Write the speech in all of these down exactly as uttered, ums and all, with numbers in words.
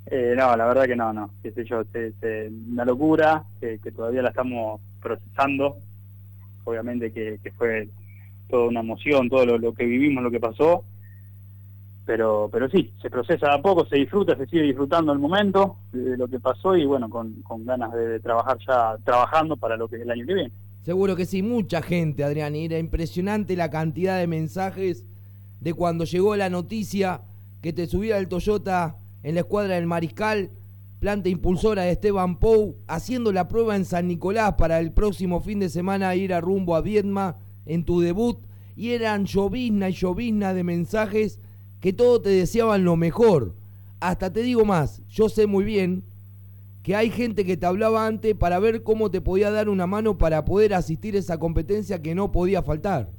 Eh, no, la verdad que no, no, qué sé yo, es, es una locura que, que todavía la estamos procesando, obviamente que, que fue toda una emoción, todo lo, lo que vivimos, lo que pasó, pero pero sí, se procesa a poco, se disfruta, se sigue disfrutando el momento de lo que pasó y bueno, con, con ganas de, de trabajar ya, trabajando para lo que es el año que viene. Seguro que sí, mucha gente, Adrián, y era impresionante la cantidad de mensajes de cuando llegó la noticia que te subía el Toyota en la escuadra del Mariscal, planta impulsora de Esteban Pou, haciendo la prueba en San Nicolás para el próximo fin de semana ir a rumbo a Viedma en tu debut, y eran llovizna y llovizna de mensajes que todos te deseaban lo mejor. Hasta te digo más, yo sé muy bien que hay gente que te hablaba antes para ver cómo te podía dar una mano para poder asistir a esa competencia que no podía faltar.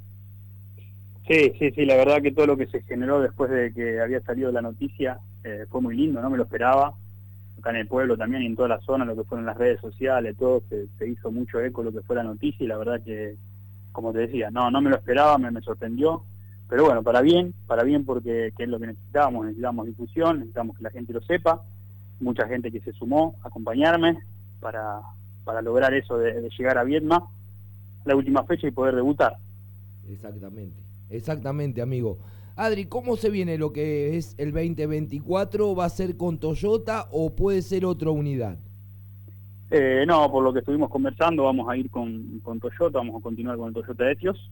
Sí, sí, sí, la verdad que todo lo que se generó después de que había salido la noticia eh, fue muy lindo, no me lo esperaba. Acá en el pueblo también y en toda la zona, lo que fueron las redes sociales, todo, se, se hizo mucho eco lo que fue la noticia y la verdad que, como te decía, no, no me lo esperaba, me, me sorprendió, pero bueno, para bien, para bien porque que es lo que necesitábamos, necesitábamos difusión, necesitamos que la gente lo sepa, mucha gente que se sumó a acompañarme para, para lograr eso de, de llegar a Viedma, la última fecha y poder debutar. Exactamente, exactamente, amigo. Adri, ¿cómo se viene lo que es el veinte veinticuatro? ¿Va a ser con Toyota o puede ser otra unidad? Eh, no, por lo que estuvimos conversando, vamos a ir con, con Toyota, vamos a continuar con el Toyota Etios.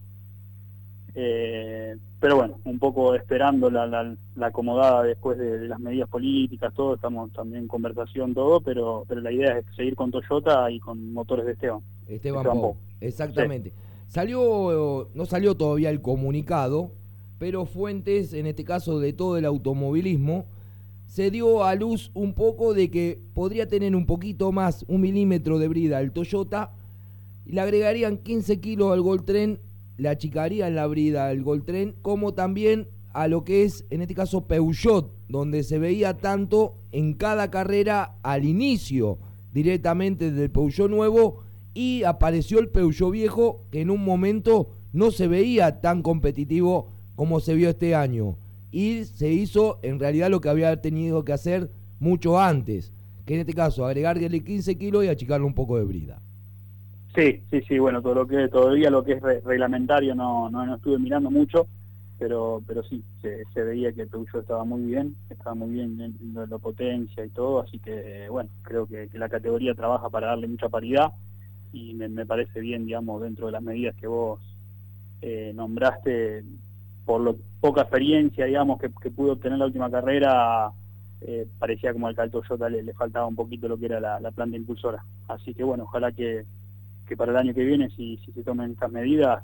Eh, pero bueno, un poco esperando la, la, la acomodada después de, de las medidas políticas, todo, estamos también en conversación, todo, pero pero la idea es seguir con Toyota y con motores de Esteban. Esteban Esteban Pou, Pou. exactamente. Sí. Salió, no salió todavía el comunicado, pero fuentes, en este caso de todo el automovilismo, se dio a luz un poco de que podría tener un poquito más, un milímetro de brida el Toyota, y le agregarían quince kilos al Gol Tren, le achicarían la brida al Gol Tren, como también a lo que es, en este caso, Peugeot, donde se veía tanto en cada carrera al inicio, directamente del Peugeot nuevo, y apareció el Peugeot viejo, que en un momento no se veía tan competitivo como se vio este año. Y se hizo en realidad lo que había tenido que hacer mucho antes, que en este caso agregarle quince kilos y achicarle un poco de brida. Sí, sí, sí, bueno, todo lo que todavía lo que es re reglamentario no, no, no estuve mirando mucho, pero pero sí, se, se veía que el Peugeot estaba muy bien, estaba muy bien en, en la potencia y todo, así que bueno, creo que, que la categoría trabaja para darle mucha paridad y me, me parece bien, digamos, dentro de las medidas que vos eh, nombraste, por lo poca experiencia, digamos, que, que pudo obtener la última carrera, eh, parecía como al que al Toyota le, le faltaba un poquito lo que era la, la planta impulsora, así que bueno, ojalá que que para el año que viene, si, si se tomen estas medidas,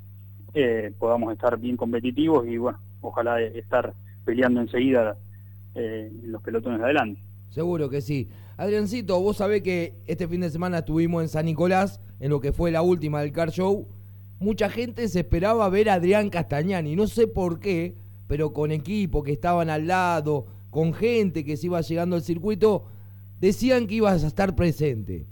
eh, podamos estar bien competitivos y bueno, ojalá estar peleando enseguida eh, en los pelotones de adelante. Seguro que sí. Adriancito, vos sabés que este fin de semana estuvimos en San Nicolás, en lo que fue la última del Car Show. Mucha gente se esperaba ver a Adrián Castagnani, no sé por qué, pero con equipo que estaban al lado, con gente que se iba llegando al circuito, decían que ibas a estar presente.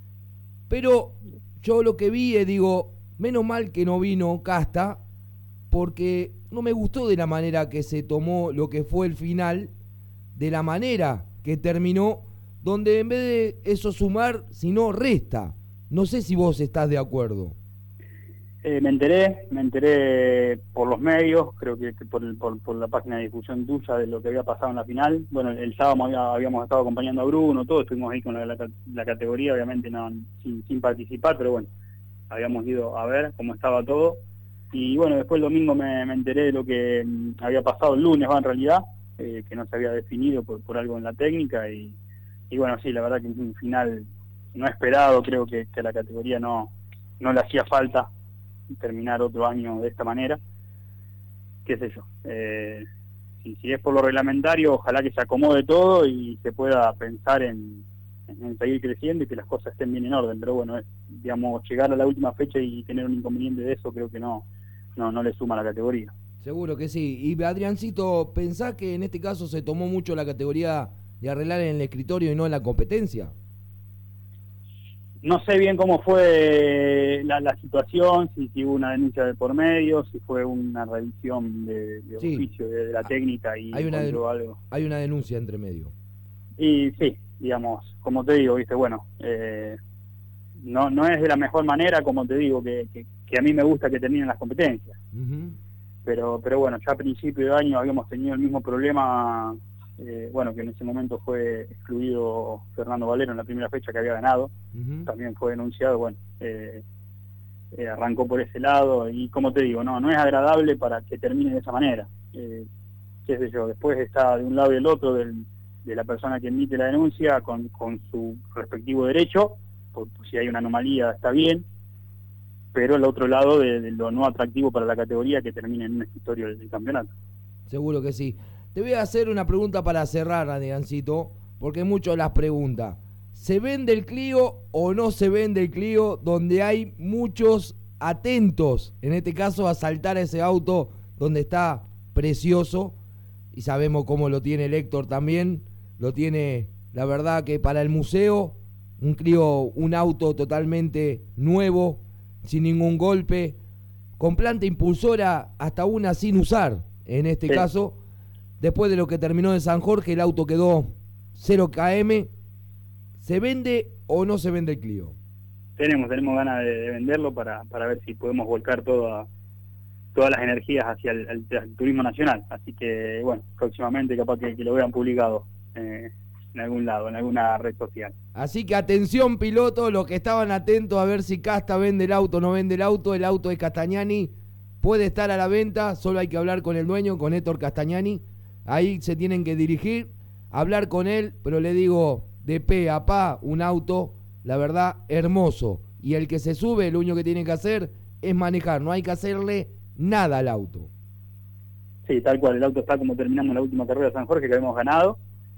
Pero yo lo que vi es, digo, menos mal que no vino Casta, porque no me gustó de la manera que se tomó lo que fue el final, de la manera que terminó, donde en vez de eso sumar, sino resta. No sé si vos estás de acuerdo. Eh, me enteré, me enteré por los medios, creo que, que por, el, por, por la página de difusión tuya de lo que había pasado en la final. Bueno, el, el sábado había, habíamos estado acompañando a Bruno, todos estuvimos ahí con la, la, la categoría, obviamente no sin, sin participar, pero bueno, habíamos ido a ver cómo estaba todo. Y bueno, después el domingo me, me enteré de lo que mm, había pasado el lunes, va, en realidad, eh, que no se había definido por, por algo en la técnica. Y, y bueno, sí, la verdad que un final no esperado, creo que, que a la categoría no, no le hacía falta terminar otro año de esta manera, qué sé yo, eh, si, si es por lo reglamentario, ojalá que se acomode todo y se pueda pensar en, en seguir creciendo y que las cosas estén bien en orden, pero bueno, es, digamos, llegar a la última fecha y tener un inconveniente de eso creo que no, no, no le suma a la categoría. Seguro que sí. Y Adriancito, ¿pensás que en este caso se tomó mucho la categoría de arreglar en el escritorio y no en la competencia? No sé bien cómo fue la, la situación, si, si hubo una denuncia de por medio, si fue una revisión de, de Sí, oficio de, de la técnica y hay una, encontró algo. hay una denuncia entre medio. Y sí, digamos, como te digo, viste, bueno, eh, no no es de la mejor manera, como te digo, que, que, que a mí me gusta que terminen las competencias. Uh-huh. Pero pero bueno, ya a principio de año habíamos tenido el mismo problema, eh, bueno, que en ese momento fue excluido Fernando Valero en la primera fecha que había ganado, uh-huh. También fue denunciado, bueno, eh, eh, arrancó por ese lado, y como te digo, no no es agradable para que termine de esa manera. Eh, qué sé yo, después está de un lado y del otro del, de la persona que emite la denuncia con, con su respectivo derecho, por, por si hay una anomalía está bien, pero el otro lado de, de lo no atractivo para la categoría que termine en un escritorio del, del campeonato. Seguro que sí. Te voy a hacer una pregunta para cerrar, Adriancito, porque muchos las preguntan. ¿Se vende el Clio o no se vende el Clio? Donde hay muchos atentos, en este caso, a saltar ese auto donde está precioso, y sabemos cómo lo tiene el Héctor también, lo tiene, la verdad que para el museo, un Clio, un auto totalmente nuevo, sin ningún golpe, con planta impulsora hasta una sin usar, en este sí. caso, después de lo que terminó de San Jorge, el auto quedó cero kilómetros. ¿Se vende o no se vende el Clio? Tenemos, tenemos ganas de, de venderlo para, para ver si podemos volcar toda, todas las energías hacia el, el, el turismo nacional. Así que, bueno, próximamente capaz que, que lo vean publicado eh, en algún lado, en alguna red social. Así que atención, pilotos, los que estaban atentos a ver si Casta vende el auto o no vende el auto. El auto de Castagnani puede estar a la venta, solo hay que hablar con el dueño, con Héctor Castagnani. Ahí se tienen que dirigir, hablar con él, pero le digo, de pe a pa, un auto, la verdad, hermoso. Y el que se sube, lo único que tiene que hacer es manejar, no hay que hacerle nada al auto. Sí, tal cual, el auto está como terminamos la última carrera de San Jorge que habíamos ganado.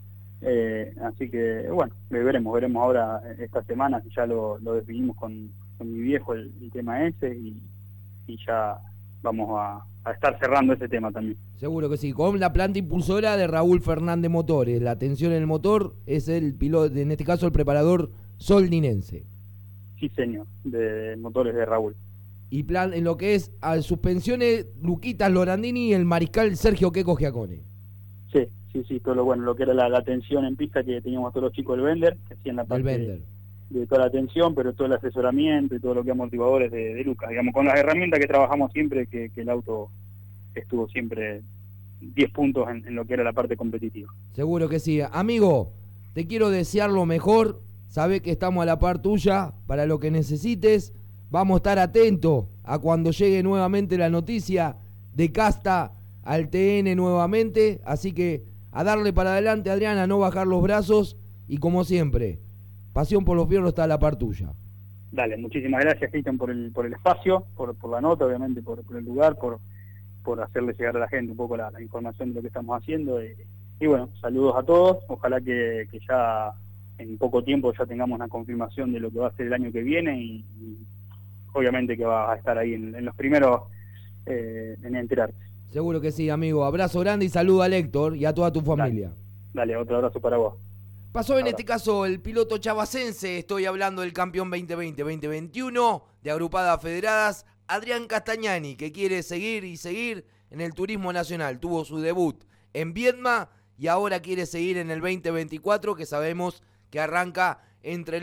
Eh, así que, bueno, veremos, veremos ahora esta semana si ya lo, lo definimos con, con mi viejo el, el tema ese y, y ya vamos a, a estar cerrando ese tema también. Seguro que sí, con la planta impulsora de Raúl Fernández Motores. La tensión en el motor es el piloto, en este caso el preparador soldinense. Sí, señor, de, de motores de Raúl. Y plan en lo que es a suspensiones, Luquitas Lorandini y el mariscal Sergio Queco Giacone. Sí, sí, sí, todo lo bueno, lo que era la, la tensión en pista que teníamos todos los chicos del Bender, que hacían la parte de, de toda la tensión, pero todo el asesoramiento y todo lo que amortiguadores de, de Lucas, digamos, con las herramientas que trabajamos siempre, que, que el auto estuvo siempre diez puntos en, en lo que era la parte competitiva. Seguro que sí. Amigo, te quiero desear lo mejor, sabés que estamos a la par tuya para lo que necesites. Vamos a estar atentos a cuando llegue nuevamente la noticia de Casta al T N nuevamente, así que a darle para adelante, Adrián, a no bajar los brazos y como siempre, pasión por los fierros está a la par tuya. Dale, muchísimas gracias, Cristian, por el por el espacio, por, por la nota, obviamente, por, por el lugar, por, por hacerle llegar a la gente un poco la, la información de lo que estamos haciendo. Y, y bueno, saludos a todos, ojalá que, que ya en poco tiempo ya tengamos una confirmación de lo que va a ser el año que viene y, y obviamente que va a estar ahí en, en los primeros eh, en enterarse. Seguro que sí, amigo. Abrazo grande y saludo al Héctor y a toda tu familia. Dale, dale, otro abrazo para vos. Pasó en abrazo. Este caso el piloto chavacense, estoy hablando del campeón veinte veinte veinte veintiuno de Agrupadas Federadas, Adrián Castagnani, que quiere seguir y seguir en el turismo nacional. Tuvo su debut en Viedma y ahora quiere seguir en el veinte veinticuatro, que sabemos que arranca entre el